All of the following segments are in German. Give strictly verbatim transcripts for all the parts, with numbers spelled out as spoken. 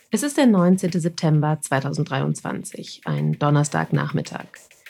Es ist der neunzehnten September zweitausenddreiundzwanzig, ein Donnerstagnachmittag.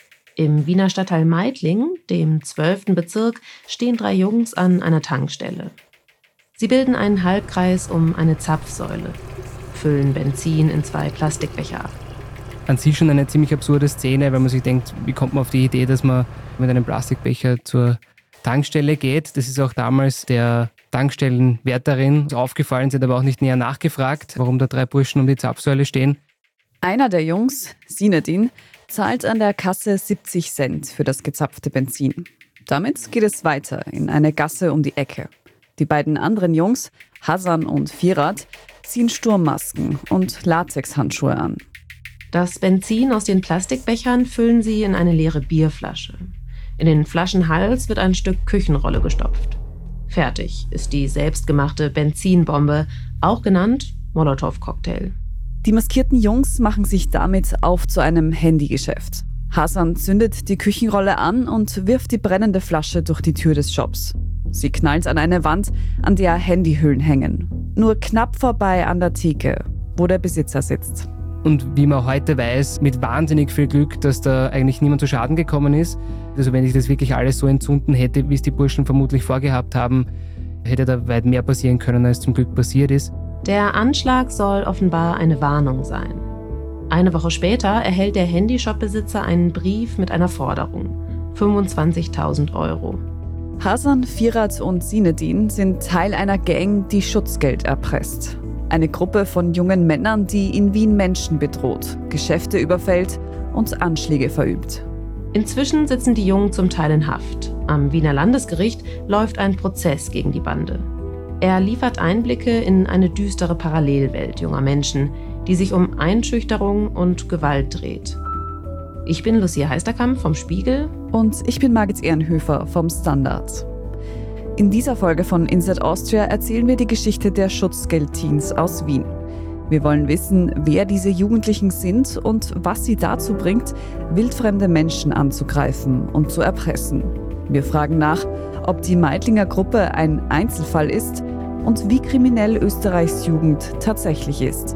Im Wiener Stadtteil Meidling, dem zwölften Bezirk, stehen drei Jungs an einer Tankstelle. Sie bilden einen Halbkreis um eine Zapfsäule, füllen Benzin in zwei Plastikbecher ab. An sich schon eine ziemlich absurde Szene, weil man sich denkt, wie kommt man auf die Idee, dass man mit einem Plastikbecher zur Tankstelle geht. Das ist auch damals der Tankstellenwärterin aufgefallen, sie hat aber auch nicht näher nachgefragt, warum da drei Burschen um die Zapfsäule stehen. Einer der Jungs, Sinedin, zahlt an der Kasse siebzig Cent für das gezapfte Benzin. Damit geht es weiter in eine Gasse um die Ecke. Die beiden anderen Jungs, Hasan und Firat, ziehen Sturmmasken und Latexhandschuhe an. Das Benzin aus den Plastikbechern füllen sie in eine leere Bierflasche. In den Flaschenhals wird ein Stück Küchenrolle gestopft. Fertig ist die selbstgemachte Benzinbombe, auch genannt Molotow-Cocktail. Die maskierten Jungs machen sich damit auf zu einem Handygeschäft. Hasan zündet die Küchenrolle an und wirft die brennende Flasche durch die Tür des Shops. Sie knallt an eine Wand, an der Handyhüllen hängen. Nur knapp vorbei an der Theke, wo der Besitzer sitzt. Und wie man heute weiß, mit wahnsinnig viel Glück, dass da eigentlich niemand zu Schaden gekommen ist. Also wenn ich das wirklich alles so entzünden hätte, wie es die Burschen vermutlich vorgehabt haben, hätte da weit mehr passieren können, als zum Glück passiert ist. Der Anschlag soll offenbar eine Warnung sein. Eine Woche später erhält der Handyshop-Besitzer einen Brief mit einer Forderung. fünfundzwanzigtausend Euro. Hasan, Firat und Sinedin sind Teil einer Gang, die Schutzgeld erpresst. Eine Gruppe von jungen Männern, die in Wien Menschen bedroht, Geschäfte überfällt und Anschläge verübt. Inzwischen sitzen die Jungen zum Teil in Haft. Am Wiener Landesgericht läuft ein Prozess gegen die Bande. Er liefert Einblicke in eine düstere Parallelwelt junger Menschen, die sich um Einschüchterung und Gewalt dreht. Ich bin Lucia Heisterkamp vom Spiegel. Und ich bin Margit Ehrenhöfer vom Standard. In dieser Folge von Inside Austria erzählen wir die Geschichte der Schutzgeldteens aus Wien. Wir wollen wissen, wer diese Jugendlichen sind und was sie dazu bringt, wildfremde Menschen anzugreifen und zu erpressen. Wir fragen nach, ob die Meidlinger Gruppe ein Einzelfall ist und wie kriminell Österreichs Jugend tatsächlich ist.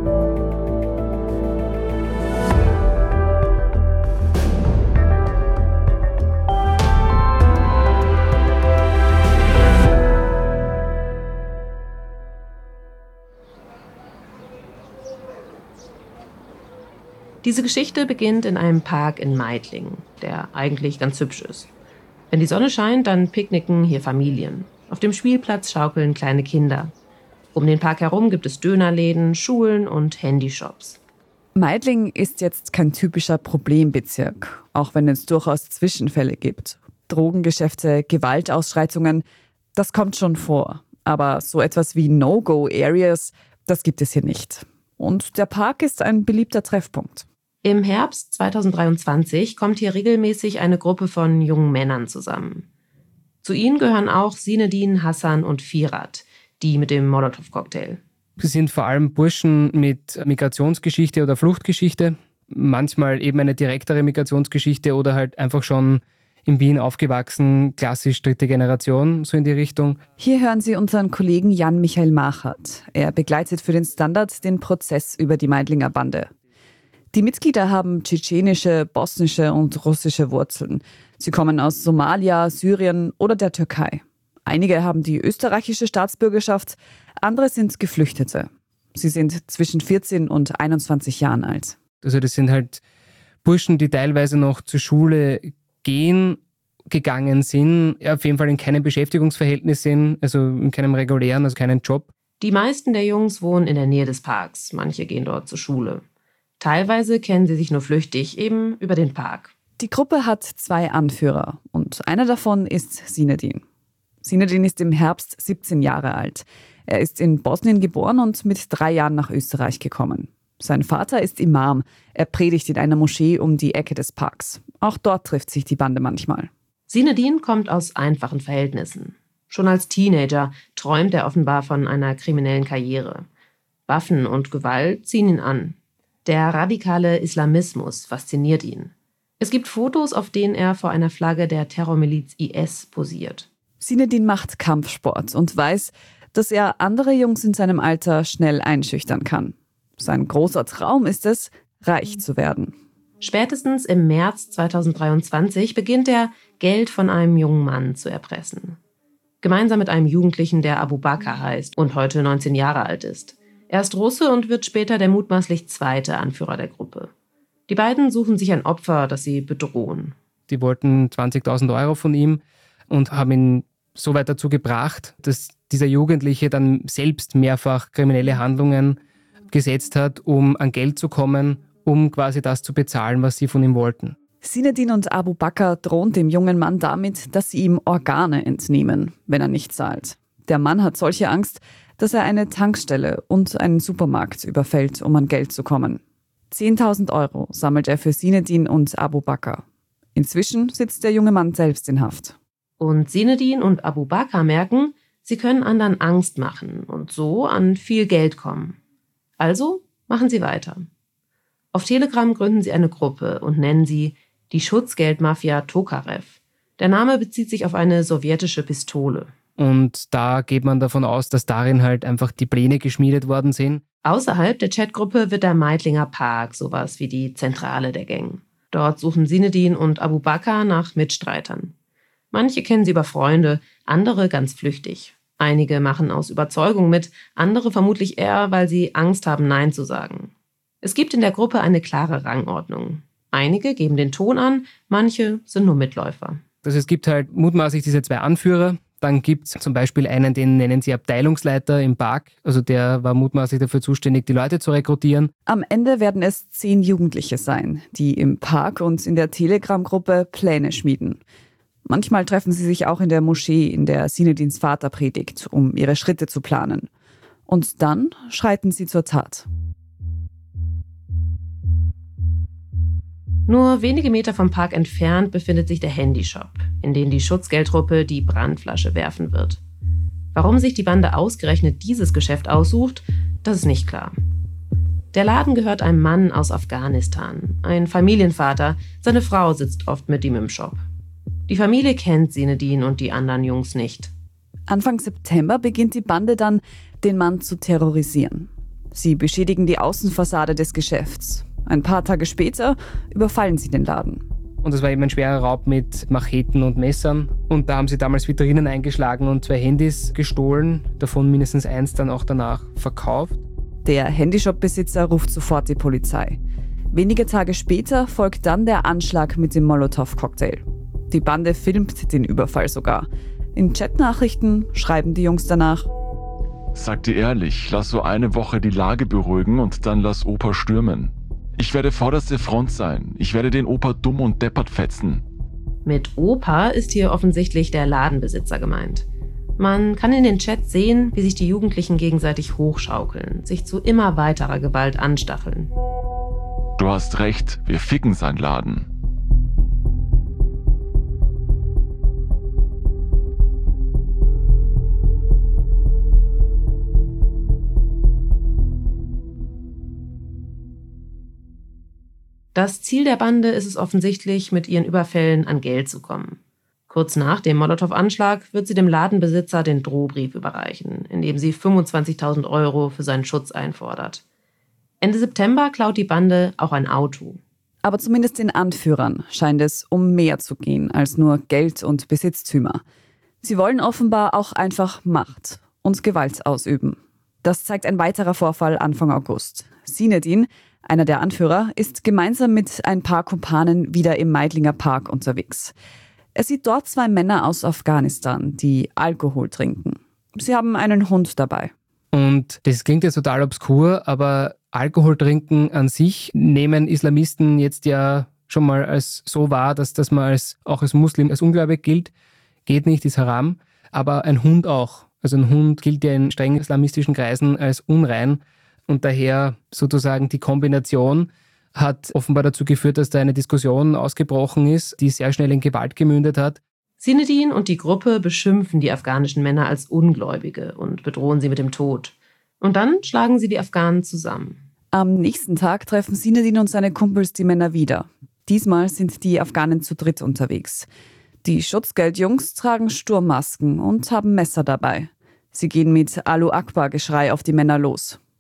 Diese Geschichte beginnt in einem Park in Meidling, der eigentlich ganz hübsch ist. Wenn die Sonne scheint, dann picknicken hier Familien. Auf dem Spielplatz schaukeln kleine Kinder. Um den Park herum gibt es Dönerläden, Schulen und Handyshops. Meidling ist jetzt kein typischer Problembezirk, auch wenn es durchaus Zwischenfälle gibt. Drogengeschäfte, Gewaltausschreitungen, das kommt schon vor. Aber so etwas wie No-Go-Areas, das gibt es hier nicht. Und der Park ist ein beliebter Treffpunkt. Im Herbst zweitausenddreiundzwanzig kommt hier regelmäßig eine Gruppe von jungen Männern zusammen. Zu ihnen gehören auch Sinedin, Hasan und Firat, die mit dem Molotow-Cocktail. Sie sind vor allem Burschen mit Migrationsgeschichte oder Fluchtgeschichte, manchmal eben eine direktere Migrationsgeschichte oder halt einfach schon in Wien aufgewachsen, klassisch dritte Generation, so in die Richtung. Hier hören Sie unseren Kollegen Jan-Michael Machert. Er begleitet für den Standard den Prozess über die Meidlinger Bande. Die Mitglieder haben tschetschenische, bosnische und russische Wurzeln. Sie kommen aus Somalia, Syrien oder der Türkei. Einige haben die österreichische Staatsbürgerschaft, andere sind Geflüchtete. Sie sind zwischen vierzehn und einundzwanzig Jahren alt. Also das sind halt Burschen, die teilweise noch zur Schule gehen, gegangen sind, auf jeden Fall in keinem Beschäftigungsverhältnis sind, also in keinem regulären, also keinen Job. Die meisten der Jungs wohnen in der Nähe des Parks, manche gehen dort zur Schule. Teilweise kennen sie sich nur flüchtig, eben über den Park. Die Gruppe hat zwei Anführer und einer davon ist Sinedin. Sinedin ist im Herbst siebzehn Jahre alt. Er ist in Bosnien geboren und mit drei Jahren nach Österreich gekommen. Sein Vater ist Imam. Er predigt in einer Moschee um die Ecke des Parks. Auch dort trifft sich die Bande manchmal. Sinedin kommt aus einfachen Verhältnissen. Schon als Teenager träumt er offenbar von einer kriminellen Karriere. Waffen und Gewalt ziehen ihn an. Der radikale Islamismus fasziniert ihn. Es gibt Fotos, auf denen er vor einer Flagge der Terrormiliz I S posiert. Sinedin macht Kampfsport und weiß, dass er andere Jungs in seinem Alter schnell einschüchtern kann. Sein großer Traum ist es, reich zu werden. Spätestens im März zweitausenddreiundzwanzig beginnt er, Geld von einem jungen Mann zu erpressen. Gemeinsam mit einem Jugendlichen, der Abu Bakr heißt und heute neunzehn Jahre alt ist. Er ist Russe und wird später der mutmaßlich zweite Anführer der Gruppe. Die beiden suchen sich ein Opfer, das sie bedrohen. Die wollten zwanzigtausend Euro von ihm und haben ihn so weit dazu gebracht, dass dieser Jugendliche dann selbst mehrfach kriminelle Handlungen gesetzt hat, um an Geld zu kommen, um quasi das zu bezahlen, was sie von ihm wollten. Sinedin und Abu Bakr drohen dem jungen Mann damit, dass sie ihm Organe entnehmen, wenn er nicht zahlt. Der Mann hat solche Angst, dass er eine Tankstelle und einen Supermarkt überfällt, um an Geld zu kommen. zehntausend Euro sammelt er für Sinedin und Abu Bakr. Inzwischen sitzt der junge Mann selbst in Haft. Und Sinedin und Abu Bakr merken, sie können anderen Angst machen und so an viel Geld kommen. Also machen sie weiter. Auf Telegram gründen sie eine Gruppe und nennen sie die Schutzgeldmafia Tokarev. Der Name bezieht sich auf eine sowjetische Pistole. Und da geht man davon aus, dass darin halt einfach die Pläne geschmiedet worden sind. Außerhalb der Chatgruppe wird der Meidlinger Park sowas wie die Zentrale der Gang. Dort suchen Sinedin und Abu Bakr nach Mitstreitern. Manche kennen sie über Freunde, andere ganz flüchtig. Einige machen aus Überzeugung mit, andere vermutlich eher, weil sie Angst haben, Nein zu sagen. Es gibt in der Gruppe eine klare Rangordnung. Einige geben den Ton an, manche sind nur Mitläufer. Also es gibt halt mutmaßlich diese zwei Anführer. Dann gibt es zum Beispiel einen, den nennen sie Abteilungsleiter im Park. Also der war mutmaßlich dafür zuständig, die Leute zu rekrutieren. Am Ende werden es zehn Jugendliche sein, die im Park und in der Telegram-Gruppe Pläne schmieden. Manchmal treffen sie sich auch in der Moschee, in der Sinedins Vater predigt, um ihre Schritte zu planen. Und dann schreiten sie zur Tat. Nur wenige Meter vom Park entfernt befindet sich der Handyshop, in den die Schutzgeldtruppe die Brandflasche werfen wird. Warum sich die Bande ausgerechnet dieses Geschäft aussucht, das ist nicht klar. Der Laden gehört einem Mann aus Afghanistan, ein Familienvater. Seine Frau sitzt oft mit ihm im Shop. Die Familie kennt Sinedin und die anderen Jungs nicht. Anfang September beginnt die Bande dann, den Mann zu terrorisieren. Sie beschädigen die Außenfassade des Geschäfts. Ein paar Tage später überfallen sie den Laden. Und das war eben ein schwerer Raub mit Macheten und Messern. Und da haben sie damals Vitrinen eingeschlagen und zwei Handys gestohlen, davon mindestens eins dann auch danach verkauft. Der Handyshop-Besitzer ruft sofort die Polizei. Wenige Tage später folgt dann der Anschlag mit dem Molotow-Cocktail. Die Bande filmt den Überfall sogar. In Chatnachrichten schreiben die Jungs danach: Sag dir ehrlich, lass so eine Woche die Lage beruhigen und dann lass Opa stürmen. Ich werde vorderste Front sein. Ich werde den Opa dumm und deppert fetzen. Mit Opa ist hier offensichtlich der Ladenbesitzer gemeint. Man kann in den Chats sehen, wie sich die Jugendlichen gegenseitig hochschaukeln, sich zu immer weiterer Gewalt anstacheln. Du hast recht, wir ficken seinen Laden. Das Ziel der Bande ist es offensichtlich, mit ihren Überfällen an Geld zu kommen. Kurz nach dem Molotow-Anschlag wird sie dem Ladenbesitzer den Drohbrief überreichen, in dem sie fünfundzwanzigtausend Euro für seinen Schutz einfordert. Ende September klaut die Bande auch ein Auto. Aber zumindest den Anführern scheint es um mehr zu gehen als nur Geld und Besitztümer. Sie wollen offenbar auch einfach Macht und Gewalt ausüben. Das zeigt ein weiterer Vorfall Anfang August. Sinedin, einer der Anführer, ist gemeinsam mit ein paar Kumpanen wieder im Meidlinger Park unterwegs. Er sieht dort zwei Männer aus Afghanistan, die Alkohol trinken. Sie haben einen Hund dabei. Und das klingt jetzt total obskur, aber Alkohol trinken an sich nehmen Islamisten jetzt ja schon mal als so wahr, dass das man als, auch als Muslim als ungläubig gilt. Geht nicht, ist Haram. Aber ein Hund auch. Also ein Hund gilt ja in streng islamistischen Kreisen als unrein. Und daher sozusagen die Kombination hat offenbar dazu geführt, dass da eine Diskussion ausgebrochen ist, die sehr schnell in Gewalt gemündet hat. Sinedin und die Gruppe beschimpfen die afghanischen Männer als Ungläubige und bedrohen sie mit dem Tod. Und dann schlagen sie die Afghanen zusammen. Am nächsten Tag treffen Sinedin und seine Kumpels die Männer wieder. Diesmal sind die Afghanen zu dritt unterwegs. Die Schutzgeldjungs tragen Sturmmasken und haben Messer dabei. Sie gehen mit Allahu Akbar-Geschrei auf die Männer los.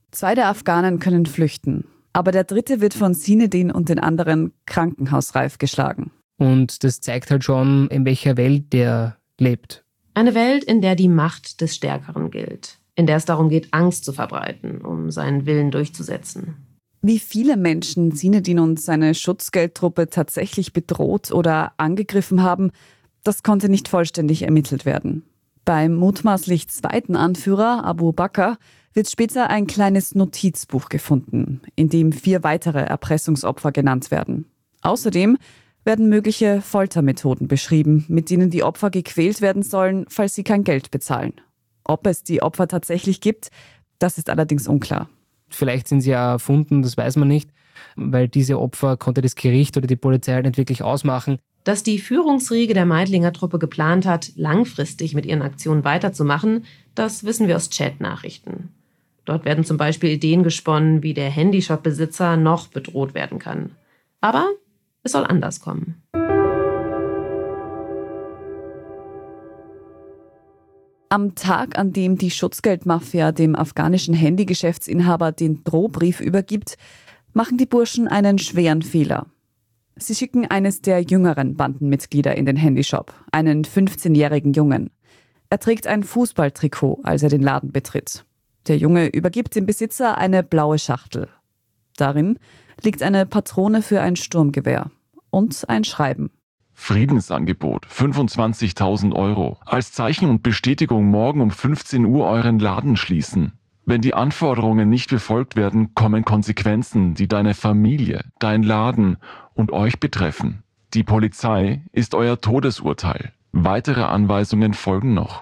Zwei der Afghanen können flüchten, aber der dritte wird von Zinedine und den anderen krankenhausreif geschlagen. Und das zeigt halt schon, in welcher Welt der lebt. Eine Welt, in der die Macht des Stärkeren gilt, in der es darum geht, Angst zu verbreiten, um seinen Willen durchzusetzen. Wie viele Menschen Zinedine und seine Schutzgeldtruppe tatsächlich bedroht oder angegriffen haben, das konnte nicht vollständig ermittelt werden. Beim mutmaßlich zweiten Anführer, Abu Bakr, wird später ein kleines Notizbuch gefunden, in dem vier weitere Erpressungsopfer genannt werden. Außerdem werden mögliche Foltermethoden beschrieben, mit denen die Opfer gequält werden sollen, falls sie kein Geld bezahlen. Ob es die Opfer tatsächlich gibt, das ist allerdings unklar. Vielleicht sind sie ja erfunden, das weiß man nicht, weil diese Opfer konnte das Gericht oder die Polizei halt nicht wirklich ausmachen. Dass die Führungsriege der Meidlinger Truppe geplant hat, langfristig mit ihren Aktionen weiterzumachen, das wissen wir aus Chat-Nachrichten. Dort werden zum Beispiel Ideen gesponnen, wie der Handyshop-Besitzer noch bedroht werden kann. Aber es soll anders kommen. Am Tag, an dem die Schutzgeldmafia dem afghanischen Handygeschäftsinhaber den Drohbrief übergibt, machen die Burschen einen schweren Fehler. Sie schicken eines der jüngeren Bandenmitglieder in den Handyshop, einen fünfzehnjährigen Jungen. Er trägt ein Fußballtrikot, als er den Laden betritt. Der Junge übergibt dem Besitzer eine blaue Schachtel. Darin liegt eine Patrone für ein Sturmgewehr und ein Schreiben. Friedensangebot, fünfundzwanzigtausend Euro. Als Zeichen und Bestätigung morgen um fünfzehn Uhr euren Laden schließen. Wenn die Anforderungen nicht befolgt werden, kommen Konsequenzen, die deine Familie, dein Laden und euch betreffen. Die Polizei ist euer Todesurteil. Weitere Anweisungen folgen noch.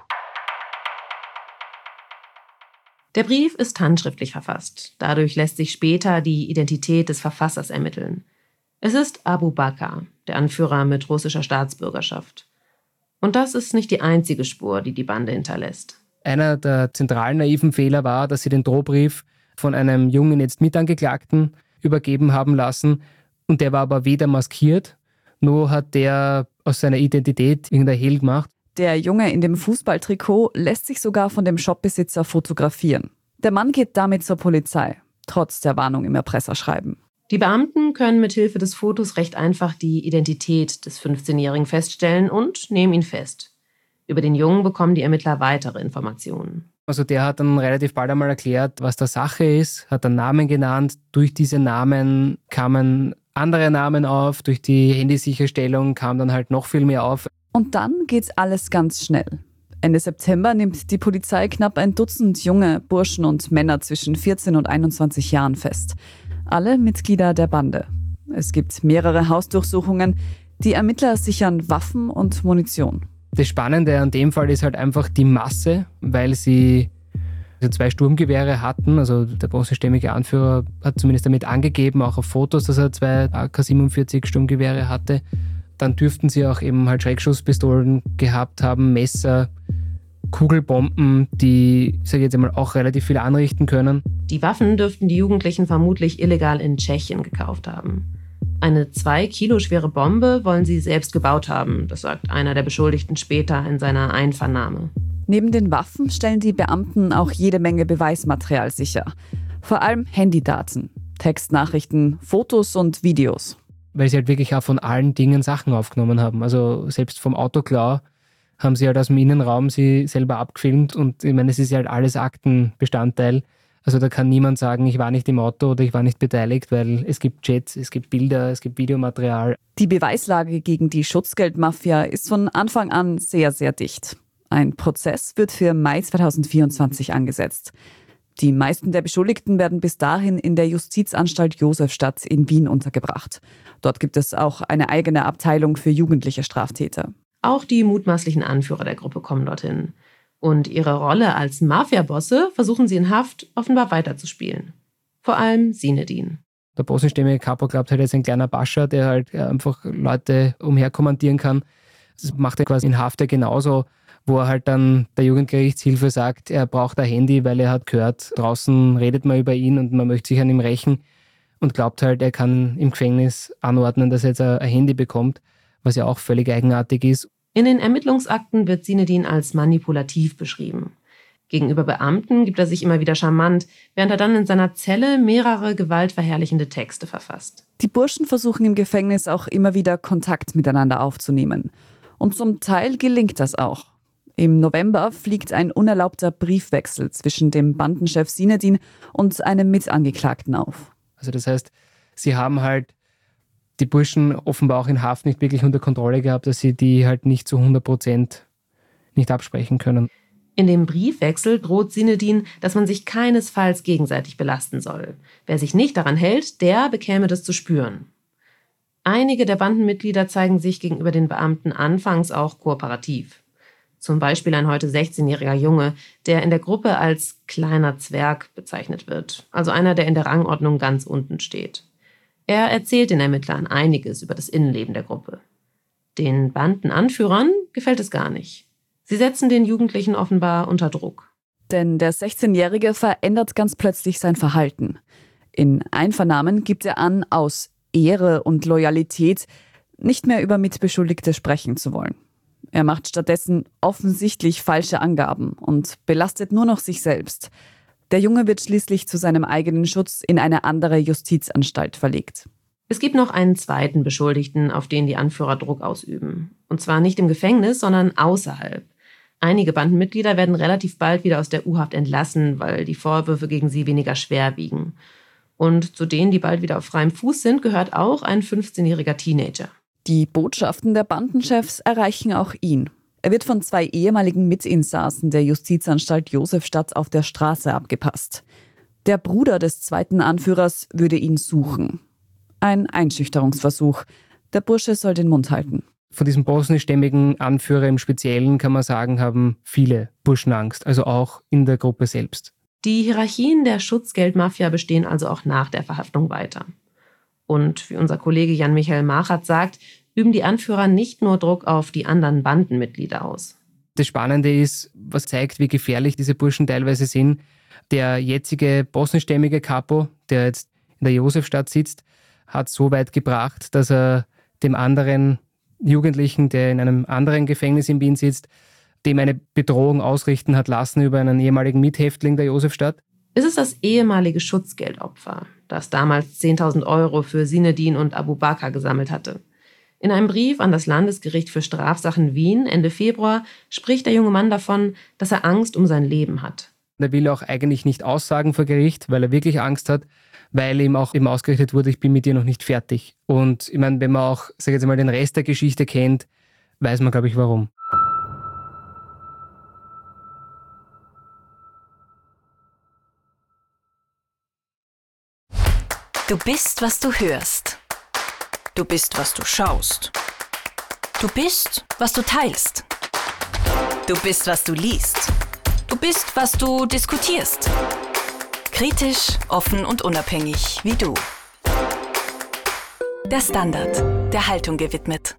Der Brief ist handschriftlich verfasst. Dadurch lässt sich später die Identität des Verfassers ermitteln. Es ist Abu Bakr, der Anführer mit russischer Staatsbürgerschaft. Und das ist nicht die einzige Spur, die die Bande hinterlässt. Einer der zentralen naiven Fehler war, dass sie den Drohbrief von einem jungen, jetzt Mitangeklagten übergeben haben lassen. Und der war aber weder maskiert, noch hat der aus seiner Identität irgendein Hehl gemacht. Der Junge in dem Fußballtrikot lässt sich sogar von dem Shopbesitzer fotografieren. Der Mann geht damit zur Polizei, trotz der Warnung im Erpresserschreiben. Die Beamten können mit Hilfe des Fotos recht einfach die Identität des fünfzehnjährigen feststellen und nehmen ihn fest. Über den Jungen bekommen die Ermittler weitere Informationen. Also der hat dann relativ bald einmal erklärt, was der Sache ist, hat dann Namen genannt. Durch diese Namen kamen andere Namen auf, durch die Handysicherstellung kam dann halt noch viel mehr auf. Und dann geht's alles ganz schnell. Ende September nimmt die Polizei knapp ein Dutzend junge Burschen und Männer zwischen vierzehn und einundzwanzig Jahren fest. Alle Mitglieder der Bande. Es gibt mehrere Hausdurchsuchungen. Die Ermittler sichern Waffen und Munition. Das Spannende an dem Fall ist halt einfach die Masse, weil sie also zwei Sturmgewehre hatten. Also der bosnischstämmige Anführer hat zumindest damit angegeben, auch auf Fotos, dass er zwei A K siebenundvierzig Sturmgewehre hatte. Dann dürften sie auch eben halt Schreckschusspistolen gehabt haben, Messer, Kugelbomben, die, ich sage jetzt einmal, auch relativ viel anrichten können. Die Waffen dürften die Jugendlichen vermutlich illegal in Tschechien gekauft haben. Eine zwei Kilo schwere Bombe wollen sie selbst gebaut haben, das sagt einer der Beschuldigten später in seiner Einvernahme. Neben den Waffen stellen die Beamten auch jede Menge Beweismaterial sicher. Vor allem Handydaten, Textnachrichten, Fotos und Videos. Weil sie halt wirklich auch von allen Dingen Sachen aufgenommen haben. Also selbst vom Autoklau haben sie halt aus dem Innenraum sie selber abgefilmt und ich meine, es ist ja halt alles Aktenbestandteil. Also da kann niemand sagen, ich war nicht im Auto oder ich war nicht beteiligt, weil es gibt Chats, es gibt Bilder, es gibt Videomaterial. Die Beweislage gegen die Schutzgeldmafia ist von Anfang an sehr, sehr dicht. Ein Prozess wird für Mai zweitausendvierundzwanzig angesetzt. Die meisten der Beschuldigten werden bis dahin in der Justizanstalt Josefstadt in Wien untergebracht. Dort gibt es auch eine eigene Abteilung für jugendliche Straftäter. Auch die mutmaßlichen Anführer der Gruppe kommen dorthin. Und ihre Rolle als Mafia-Bosse versuchen sie in Haft offenbar weiterzuspielen. Vor allem Zinedine. Der bosnischstämmige Capo glaubt halt, er ist ein kleiner Pascha, der halt einfach Leute umherkommandieren kann. Das macht er quasi in Haft ja genauso, wo er halt dann der Jugendgerichtshilfe sagt, er braucht ein Handy, weil er hat gehört, draußen redet man über ihn und man möchte sich an ihm rächen und glaubt halt, er kann im Gefängnis anordnen, dass er jetzt ein Handy bekommt, was ja auch völlig eigenartig ist. In den Ermittlungsakten wird Zinedine als manipulativ beschrieben. Gegenüber Beamten gibt er sich immer wieder charmant, während er dann in seiner Zelle mehrere gewaltverherrlichende Texte verfasst. Die Burschen versuchen im Gefängnis auch immer wieder Kontakt miteinander aufzunehmen. Und zum Teil gelingt das auch. Im November fliegt ein unerlaubter Briefwechsel zwischen dem Bandenchef Sinedin und einem Mitangeklagten auf. Also das heißt, sie haben halt die Burschen offenbar auch in Haft nicht wirklich unter Kontrolle gehabt, dass sie die halt nicht zu hundert Prozent nicht absprechen können. In dem Briefwechsel droht Sinedin, dass man sich keinesfalls gegenseitig belasten soll. Wer sich nicht daran hält, der bekäme das zu spüren. Einige der Bandenmitglieder zeigen sich gegenüber den Beamten anfangs auch kooperativ. Zum Beispiel ein heute sechzehnjähriger Junge, der in der Gruppe als kleiner Zwerg bezeichnet wird, also einer, der in der Rangordnung ganz unten steht. Er erzählt den Ermittlern einiges über das Innenleben der Gruppe. Den Bandenanführern gefällt es gar nicht. Sie setzen den Jugendlichen offenbar unter Druck. Denn der sechzehnjährige verändert ganz plötzlich sein Verhalten. In Einvernahmen gibt er an, aus Ehre und Loyalität nicht mehr über Mitbeschuldigte sprechen zu wollen. Er macht stattdessen offensichtlich falsche Angaben und belastet nur noch sich selbst. Der Junge wird schließlich zu seinem eigenen Schutz in eine andere Justizanstalt verlegt. Es gibt noch einen zweiten Beschuldigten, auf den die Anführer Druck ausüben. Und zwar nicht im Gefängnis, sondern außerhalb. Einige Bandenmitglieder werden relativ bald wieder aus der U-Haft entlassen, weil die Vorwürfe gegen sie weniger schwer wiegen. Und zu denen, die bald wieder auf freiem Fuß sind, gehört auch ein fünfzehnjähriger Teenager. Die Botschaften der Bandenchefs erreichen auch ihn. Er wird von zwei ehemaligen Mitinsassen der Justizanstalt Josefstadt auf der Straße abgepasst. Der Bruder des zweiten Anführers würde ihn suchen. Ein Einschüchterungsversuch. Der Bursche soll den Mund halten. Von diesem bosnischstämmigen Anführer im Speziellen kann man sagen, haben viele Burschen Angst, also auch in der Gruppe selbst. Die Hierarchien der Schutzgeldmafia bestehen also auch nach der Verhaftung weiter. Und wie unser Kollege Jan-Michael Machat sagt, üben die Anführer nicht nur Druck auf die anderen Bandenmitglieder aus. Das Spannende ist, was zeigt, wie gefährlich diese Burschen teilweise sind. Der jetzige bosnischstämmige Capo, der jetzt in der Josefstadt sitzt, hat so weit gebracht, dass er dem anderen Jugendlichen, der in einem anderen Gefängnis in Wien sitzt, dem eine Bedrohung ausrichten hat lassen über einen ehemaligen Mithäftling der Josefstadt. Es ist das ehemalige Schutzgeldopfer, das damals zehntausend Euro für Sinedin und Abu Bakr gesammelt hatte. In einem Brief an das Landesgericht für Strafsachen Wien Ende Februar spricht der junge Mann davon, dass er Angst um sein Leben hat. Er will auch eigentlich nicht aussagen vor Gericht, weil er wirklich Angst hat, weil ihm auch eben ausgerichtet wurde, ich bin mit dir noch nicht fertig. Und ich meine, wenn man auch, sag ich jetzt mal, den Rest der Geschichte kennt, weiß man, glaube ich, warum. Du bist, was du hörst. Du bist, was du schaust. Du bist, was du teilst. Du bist, was du liest. Du bist, was du diskutierst. Kritisch, offen und unabhängig wie du. Der Standard, der Haltung gewidmet.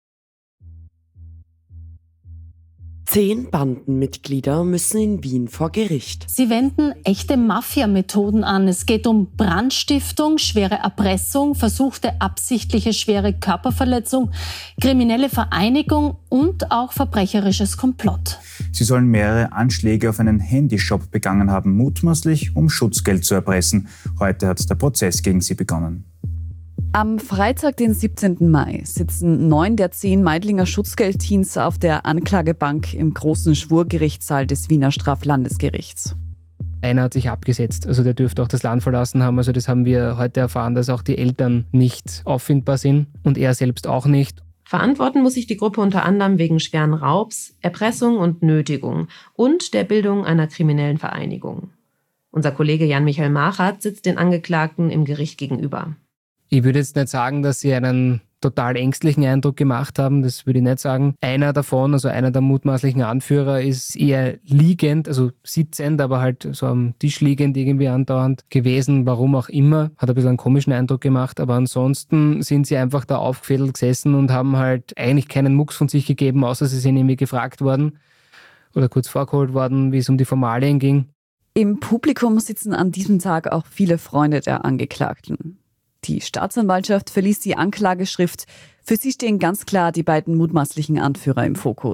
Zehn Bandenmitglieder müssen in Wien vor Gericht. Sie wenden echte Mafia-Methoden an. Es geht um Brandstiftung, schwere Erpressung, versuchte absichtliche schwere Körperverletzung, kriminelle Vereinigung und auch verbrecherisches Komplott. Sie sollen mehrere Anschläge auf einen Handyshop begangen haben, mutmaßlich um Schutzgeld zu erpressen. Heute hat der Prozess gegen sie begonnen. Am Freitag, den siebzehnten Mai, sitzen neun der zehn Meidlinger Schutzgeldteens auf der Anklagebank im großen Schwurgerichtssaal des Wiener Straflandesgerichts. Einer hat sich abgesetzt, also der dürfte auch das Land verlassen haben. Also das haben wir heute erfahren, dass auch die Eltern nicht auffindbar sind und er selbst auch nicht. Verantworten muss sich die Gruppe unter anderem wegen schweren Raubs, Erpressung und Nötigung und der Bildung einer kriminellen Vereinigung. Unser Kollege Jan-Michael Machat sitzt den Angeklagten im Gericht gegenüber. Ich würde jetzt nicht sagen, dass sie einen total ängstlichen Eindruck gemacht haben, das würde ich nicht sagen. Einer davon, also einer der mutmaßlichen Anführer, ist eher liegend, also sitzend, aber halt so am Tisch liegend irgendwie andauernd gewesen, warum auch immer. Hat ein bisschen einen komischen Eindruck gemacht, aber ansonsten sind sie einfach da aufgefädelt gesessen und haben halt eigentlich keinen Mucks von sich gegeben, außer sie sind irgendwie gefragt worden oder kurz vorgeholt worden, wie es um die Formalien ging. Im Publikum sitzen an diesem Tag auch viele Freunde der Angeklagten. Die Staatsanwaltschaft verließ die Anklageschrift. Für sie stehen ganz klar die beiden mutmaßlichen Anführer im Fokus.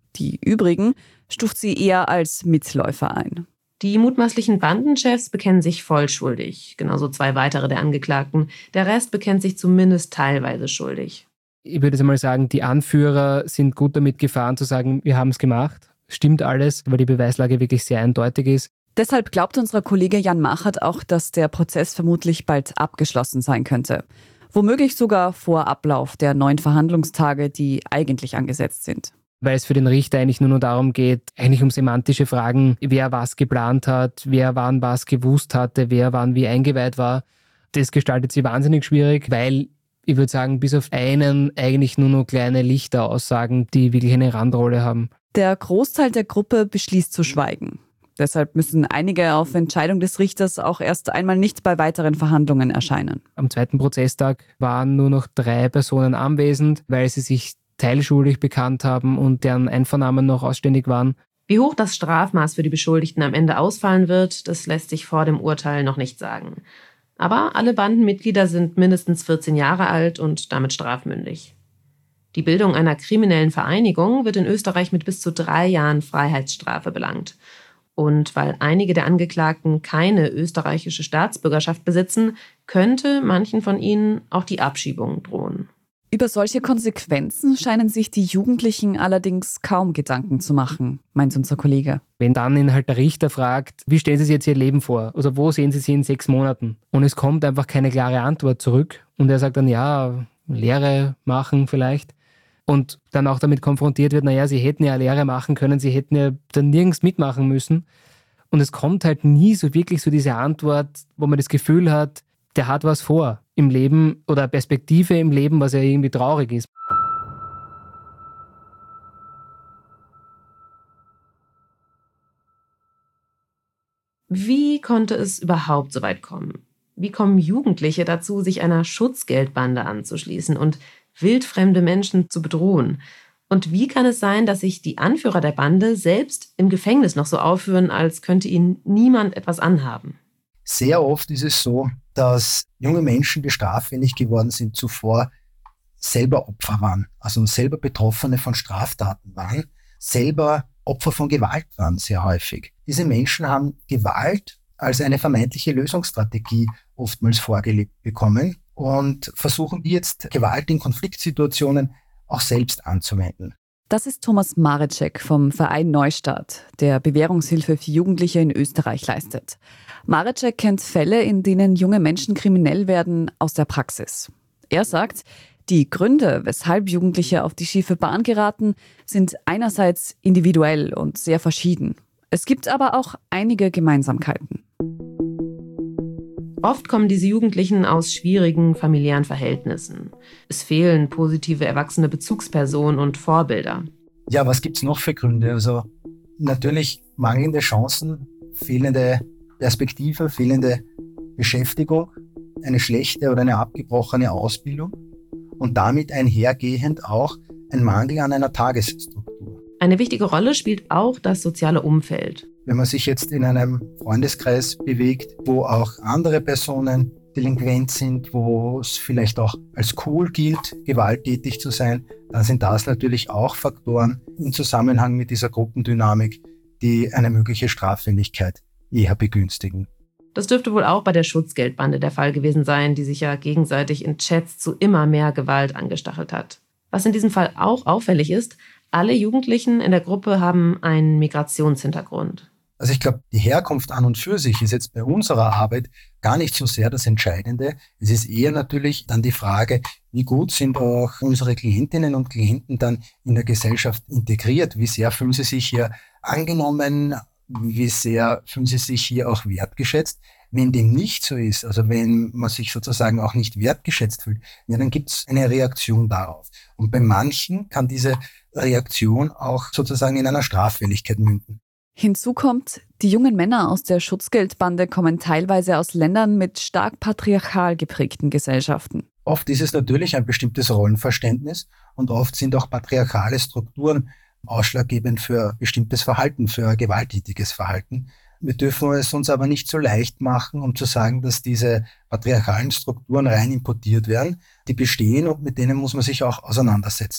Die übrigen stuft sie eher als Mitläufer ein. Die mutmaßlichen Bandenchefs bekennen sich voll schuldig, genauso zwei weitere der Angeklagten. Der Rest bekennt sich zumindest teilweise schuldig. Ich würde jetzt einmal sagen, die Anführer sind gut damit gefahren zu sagen, wir haben es gemacht. Stimmt alles, weil die Beweislage wirklich sehr eindeutig ist. Deshalb glaubt unser Kollege Jan Machert auch, dass der Prozess vermutlich bald abgeschlossen sein könnte. Womöglich sogar vor Ablauf der neun Verhandlungstage, die eigentlich angesetzt sind. Weil es für den Richter eigentlich nur noch darum geht, eigentlich um semantische Fragen, wer was geplant hat, wer wann was gewusst hatte, wer wann wie eingeweiht war. Das gestaltet sich wahnsinnig schwierig, weil ich würde sagen, bis auf einen eigentlich nur noch kleine Lichteraussagen, die wirklich eine Randrolle haben. Der Großteil der Gruppe beschließt zu schweigen. Deshalb müssen einige auf Entscheidung des Richters auch erst einmal nicht bei weiteren Verhandlungen erscheinen. Am zweiten Prozesstag waren nur noch drei Personen anwesend, weil sie sich teilschuldig bekannt haben und deren Einvernahmen noch ausständig waren. Wie hoch das Strafmaß für die Beschuldigten am Ende ausfallen wird, das lässt sich vor dem Urteil noch nicht sagen. Aber alle Bandenmitglieder sind mindestens vierzehn Jahre alt und damit strafmündig. Die Bildung einer kriminellen Vereinigung wird in Österreich mit bis zu drei Jahren Freiheitsstrafe belangt. Und weil einige der Angeklagten keine österreichische Staatsbürgerschaft besitzen, könnte manchen von ihnen auch die Abschiebung drohen. Über solche Konsequenzen scheinen sich die Jugendlichen allerdings kaum Gedanken zu machen, meint unser Kollege. Wenn dann ihn halt der Richter fragt, wie stellen Sie sich jetzt Ihr Leben vor? Also wo sehen Sie sich in sechs Monaten? Und es kommt einfach keine klare Antwort zurück. Und er sagt dann, ja, Lehre machen vielleicht. Und dann auch damit konfrontiert wird, naja, Sie hätten ja Lehre machen können, Sie hätten ja dann nirgends mitmachen müssen. Und es kommt halt nie so wirklich so diese Antwort, wo man das Gefühl hat, der hat was vor im Leben oder Perspektive im Leben, was ja irgendwie traurig ist. Wie konnte es überhaupt so weit kommen? Wie kommen Jugendliche dazu, sich einer Schutzgeldbande anzuschließen und wildfremde Menschen zu bedrohen? Und wie kann es sein, dass sich die Anführer der Bande selbst im Gefängnis noch so aufführen, als könnte ihnen niemand etwas anhaben? Sehr oft ist es so, dass junge Menschen, die straffällig geworden sind, zuvor selber Opfer waren, also selber Betroffene von Straftaten waren, selber Opfer von Gewalt waren sehr häufig. Diese Menschen haben Gewalt als eine vermeintliche Lösungsstrategie oftmals vorgelebt bekommen und versuchen die jetzt Gewalt in Konfliktsituationen auch selbst anzuwenden. Das ist Thomas Marecek vom Verein Neustart, der Bewährungshilfe für Jugendliche in Österreich leistet. Marecek kennt Fälle, in denen junge Menschen kriminell werden, aus der Praxis. Er sagt, die Gründe, weshalb Jugendliche auf die schiefe Bahn geraten, sind einerseits individuell und sehr verschieden. Es gibt aber auch einige Gemeinsamkeiten. Oft kommen diese Jugendlichen aus schwierigen familiären Verhältnissen. Es fehlen positive erwachsene Bezugspersonen und Vorbilder. Ja, was gibt's noch für Gründe? Also natürlich mangelnde Chancen, fehlende Perspektive, fehlende Beschäftigung, eine schlechte oder eine abgebrochene Ausbildung und damit einhergehend auch ein Mangel an einer Tagesstruktur. Eine wichtige Rolle spielt auch das soziale Umfeld. Wenn man sich jetzt in einem Freundeskreis bewegt, wo auch andere Personen delinquent sind, wo es vielleicht auch als cool gilt, gewalttätig zu sein, dann sind das natürlich auch Faktoren im Zusammenhang mit dieser Gruppendynamik, die eine mögliche Straffälligkeit eher begünstigen. Das dürfte wohl auch bei der Schutzgeldbande der Fall gewesen sein, die sich ja gegenseitig in Chats zu immer mehr Gewalt angestachelt hat. Was in diesem Fall auch auffällig ist, alle Jugendlichen in der Gruppe haben einen Migrationshintergrund. Also ich glaube, die Herkunft an und für sich ist jetzt bei unserer Arbeit gar nicht so sehr das Entscheidende. Es ist eher natürlich dann die Frage, wie gut sind auch unsere Klientinnen und Klienten dann in der Gesellschaft integriert? Wie sehr fühlen sie sich hier angenommen? Wie sehr fühlen sie sich hier auch wertgeschätzt? Wenn dem nicht so ist, also wenn man sich sozusagen auch nicht wertgeschätzt fühlt, ja, dann gibt es eine Reaktion darauf. Und bei manchen kann diese Reaktion auch sozusagen in einer Straffälligkeit münden. Hinzu kommt, die jungen Männer aus der Schutzgeldbande kommen teilweise aus Ländern mit stark patriarchal geprägten Gesellschaften. Oft ist es natürlich ein bestimmtes Rollenverständnis und oft sind auch patriarchale Strukturen ausschlaggebend für bestimmtes Verhalten, für gewalttätiges Verhalten. Wir dürfen es uns aber nicht so leicht machen, um zu sagen, dass diese patriarchalen Strukturen rein importiert werden. Die bestehen und mit denen muss man sich auch auseinandersetzen.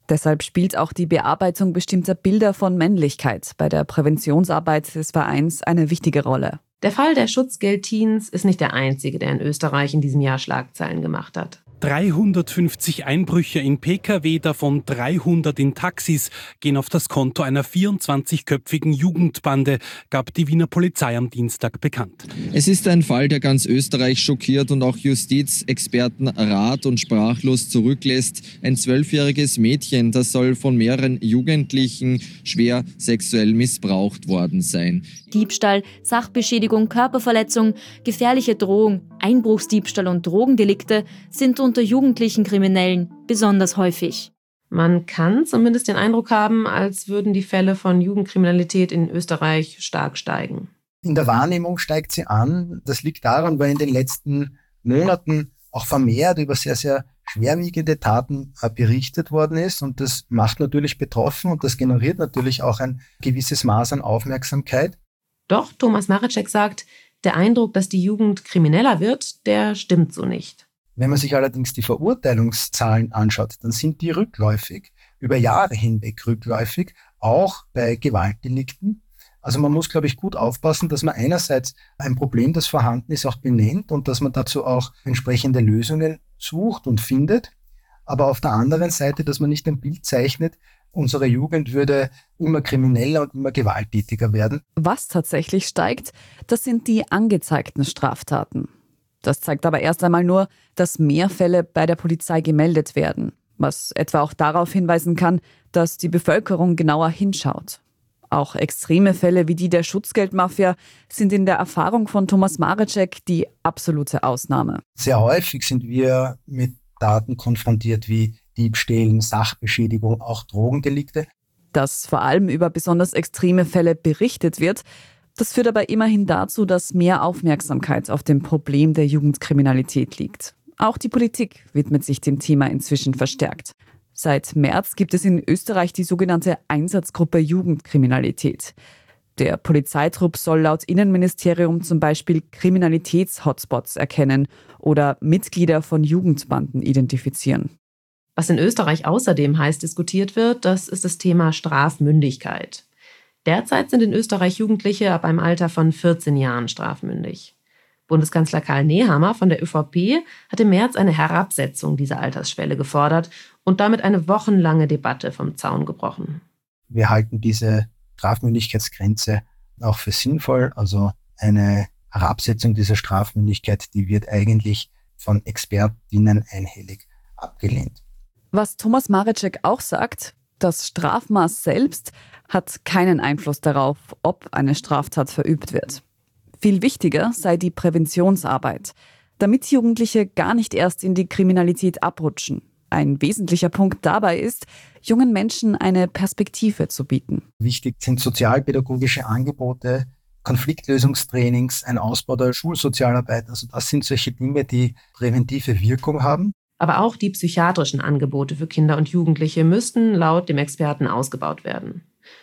Deshalb spielt auch die Bearbeitung bestimmter Bilder von Männlichkeit bei der Präventionsarbeit des Vereins eine wichtige Rolle. Der Fall der Schutzgeld-Teens ist nicht der einzige, der in Österreich in diesem Jahr Schlagzeilen gemacht hat. dreihundertfünfzig Einbrüche in P K W, davon dreihundert in Taxis, gehen auf das Konto einer vierundzwanzigköpfigen Jugendbande, gab die Wiener Polizei am Dienstag bekannt. Es ist ein Fall, der ganz Österreich schockiert und auch Justizexperten rat- und sprachlos zurücklässt. Ein zwölfjähriges Mädchen, das soll von mehreren Jugendlichen schwer sexuell missbraucht worden sein. Diebstahl, Sachbeschädigung, Körperverletzung, gefährliche Drohung, Einbruchsdiebstahl und Drogendelikte sind unter jugendlichen Kriminellen besonders häufig. Man kann zumindest den Eindruck haben, als würden die Fälle von Jugendkriminalität in Österreich stark steigen. In der Wahrnehmung steigt sie an. Das liegt daran, weil in den letzten Monaten auch vermehrt über sehr, sehr schwerwiegende Taten berichtet worden ist. Und das macht natürlich betroffen und das generiert natürlich auch ein gewisses Maß an Aufmerksamkeit. Doch Thomas Mareczek sagt, der Eindruck, dass die Jugend krimineller wird, der stimmt so nicht. Wenn man sich allerdings die Verurteilungszahlen anschaut, dann sind die rückläufig, über Jahre hinweg rückläufig, auch bei Gewaltdelikten. Also man muss, glaube ich, gut aufpassen, dass man einerseits ein Problem, das vorhanden ist, auch benennt und dass man dazu auch entsprechende Lösungen sucht und findet. Aber auf der anderen Seite, dass man nicht ein Bild zeichnet, unsere Jugend würde immer krimineller und immer gewalttätiger werden. Was tatsächlich steigt, das sind die angezeigten Straftaten. Das zeigt aber erst einmal nur, dass mehr Fälle bei der Polizei gemeldet werden, was etwa auch darauf hinweisen kann, dass die Bevölkerung genauer hinschaut. Auch extreme Fälle wie die der Schutzgeldmafia sind in der Erfahrung von Thomas Mareczek die absolute Ausnahme. Sehr häufig sind wir mit Daten konfrontiert wie Diebstählen, Sachbeschädigung, auch Drogendelikte. Dass vor allem über besonders extreme Fälle berichtet wird, das führt aber immerhin dazu, dass mehr Aufmerksamkeit auf dem Problem der Jugendkriminalität liegt. Auch die Politik widmet sich dem Thema inzwischen verstärkt. Seit März gibt es in Österreich die sogenannte Einsatzgruppe Jugendkriminalität. Der Polizeitrupp soll laut Innenministerium zum Beispiel Kriminalitäts-Hotspots erkennen oder Mitglieder von Jugendbanden identifizieren. Was in Österreich außerdem heiß diskutiert wird, das ist das Thema Strafmündigkeit. Derzeit sind in Österreich Jugendliche ab einem Alter von vierzehn Jahren strafmündig. Bundeskanzler Karl Nehammer von der ÖVP hat im März eine Herabsetzung dieser Altersschwelle gefordert und damit eine wochenlange Debatte vom Zaun gebrochen. Wir halten diese Strafmündigkeitsgrenze auch für sinnvoll. Also eine Herabsetzung dieser Strafmündigkeit, die wird eigentlich von Expertinnen einhellig abgelehnt. Was Thomas Mareczek auch sagt, das Strafmaß selbst hat keinen Einfluss darauf, ob eine Straftat verübt wird. Viel wichtiger sei die Präventionsarbeit, damit Jugendliche gar nicht erst in die Kriminalität abrutschen. Ein wesentlicher Punkt dabei ist, jungen Menschen eine Perspektive zu bieten. Wichtig sind sozialpädagogische Angebote, Konfliktlösungstrainings, ein Ausbau der Schulsozialarbeit. Also das sind solche Dinge, die präventive Wirkung haben. Aber auch die psychiatrischen Angebote für Kinder und Jugendliche müssten laut dem Experten ausgebaut werden.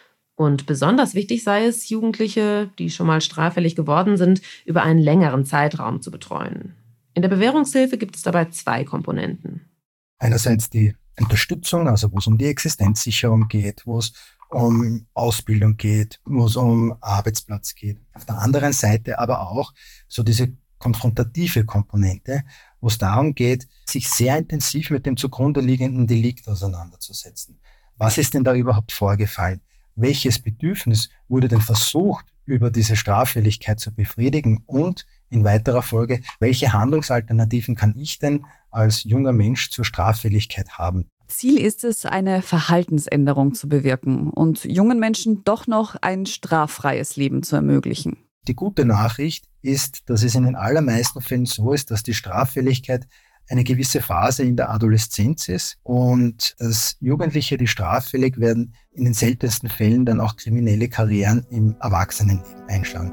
Und besonders wichtig sei es, Jugendliche, die schon mal straffällig geworden sind, über einen längeren Zeitraum zu betreuen. In der Bewährungshilfe gibt es dabei zwei Komponenten. Einerseits die Unterstützung, also wo es um die Existenzsicherung geht, wo es um Ausbildung geht, wo es um Arbeitsplatz geht. Auf der anderen Seite aber auch so diese konfrontative Komponente, wo es darum geht, sich sehr intensiv mit dem zugrunde liegenden Delikt auseinanderzusetzen. Was ist denn da überhaupt vorgefallen? Welches Bedürfnis wurde denn versucht, über diese Straffälligkeit zu befriedigen? Und in weiterer Folge, welche Handlungsalternativen kann ich denn als junger Mensch zur Straffälligkeit haben? Ziel ist es, eine Verhaltensänderung zu bewirken und jungen Menschen doch noch ein straffreies Leben zu ermöglichen. Die gute Nachricht ist, dass es in den allermeisten Fällen so ist, dass die Straffälligkeit eine gewisse Phase in der Adoleszenz ist und dass Jugendliche, die straffällig werden, in den seltensten Fällen dann auch kriminelle Karrieren im Erwachsenenleben einschlagen.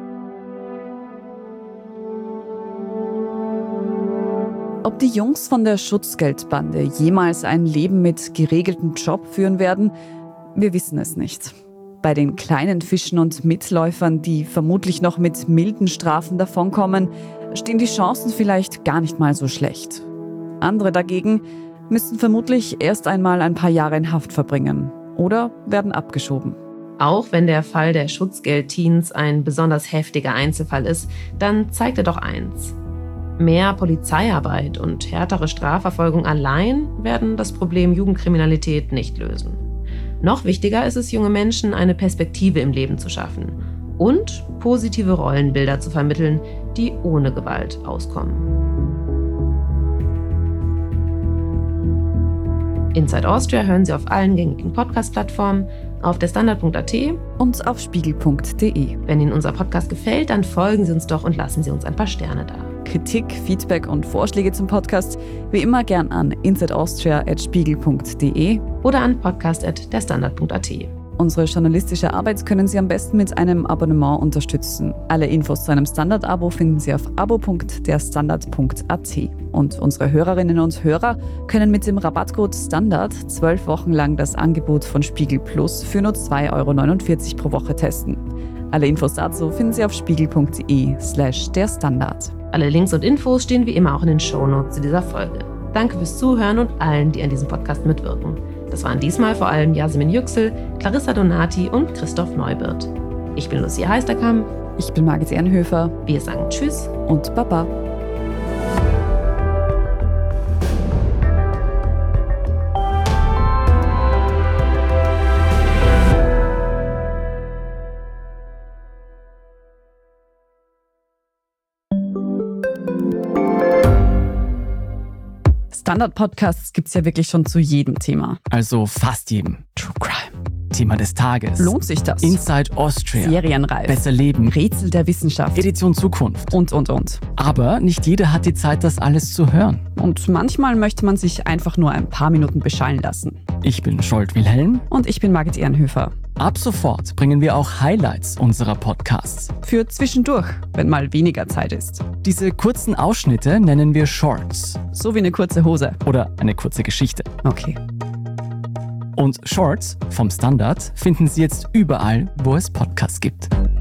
Ob die Jungs von der Schutzgeldbande jemals ein Leben mit geregeltem Job führen werden, wir wissen es nicht. Bei den kleinen Fischen und Mitläufern, die vermutlich noch mit milden Strafen davonkommen, stehen die Chancen vielleicht gar nicht mal so schlecht. Andere dagegen müssen vermutlich erst einmal ein paar Jahre in Haft verbringen oder werden abgeschoben. Auch wenn der Fall der Schutzgeld-Teens ein besonders heftiger Einzelfall ist, dann zeigt er doch eins. Mehr Polizeiarbeit und härtere Strafverfolgung allein werden das Problem Jugendkriminalität nicht lösen. Noch wichtiger ist es, junge Menschen eine Perspektive im Leben zu schaffen und positive Rollenbilder zu vermitteln, die ohne Gewalt auskommen. Inside Austria hören Sie auf allen gängigen Podcast-Plattformen, auf der Standard punkt a t und auf spiegel punkt d e. Wenn Ihnen unser Podcast gefällt, dann folgen Sie uns doch und lassen Sie uns ein paar Sterne da. Kritik, Feedback und Vorschläge zum Podcast wie immer gern an insideaustria at spiegel punkt d e oder an podcast at der standard punkt a t. Unsere journalistische Arbeit können Sie am besten mit einem Abonnement unterstützen. Alle Infos zu einem Standard-Abo finden Sie auf abo punkt der standard punkt a t. Und unsere Hörerinnen und Hörer können mit dem Rabattcode STANDARD zwölf Wochen lang das Angebot von Spiegel Plus für nur zwei Euro neunundvierzig pro Woche testen. Alle Infos dazu finden Sie auf spiegel punkt d e slash der Standard. Alle Links und Infos stehen wie immer auch in den Shownotes zu dieser Folge. Danke fürs Zuhören und allen, die an diesem Podcast mitwirken. Das waren diesmal vor allem Jasmin Yüksel, Clarissa Donati und Christoph Neubert. Ich bin Lucia Heisterkamp. Ich bin Margit Ehrenhöfer. Wir sagen Tschüss und Baba. Standard-Podcasts gibt es ja wirklich schon zu jedem Thema. Also fast jedem. True Crime. Thema des Tages. Lohnt sich das? Inside Austria. Serienreif. Besser leben. Rätsel der Wissenschaft. Edition Zukunft. Und, und, und. Aber nicht jeder hat die Zeit, das alles zu hören. Und manchmal möchte man sich einfach nur ein paar Minuten beschallen lassen. Ich bin Scholt Wilhelm. Und ich bin Margit Ehrenhöfer. Ab sofort bringen wir auch Highlights unserer Podcasts. Für zwischendurch, wenn mal weniger Zeit ist. Diese kurzen Ausschnitte nennen wir Shorts. So wie eine kurze Hose. Oder eine kurze Geschichte. Okay. Und Shorts vom Standard finden Sie jetzt überall, wo es Podcasts gibt.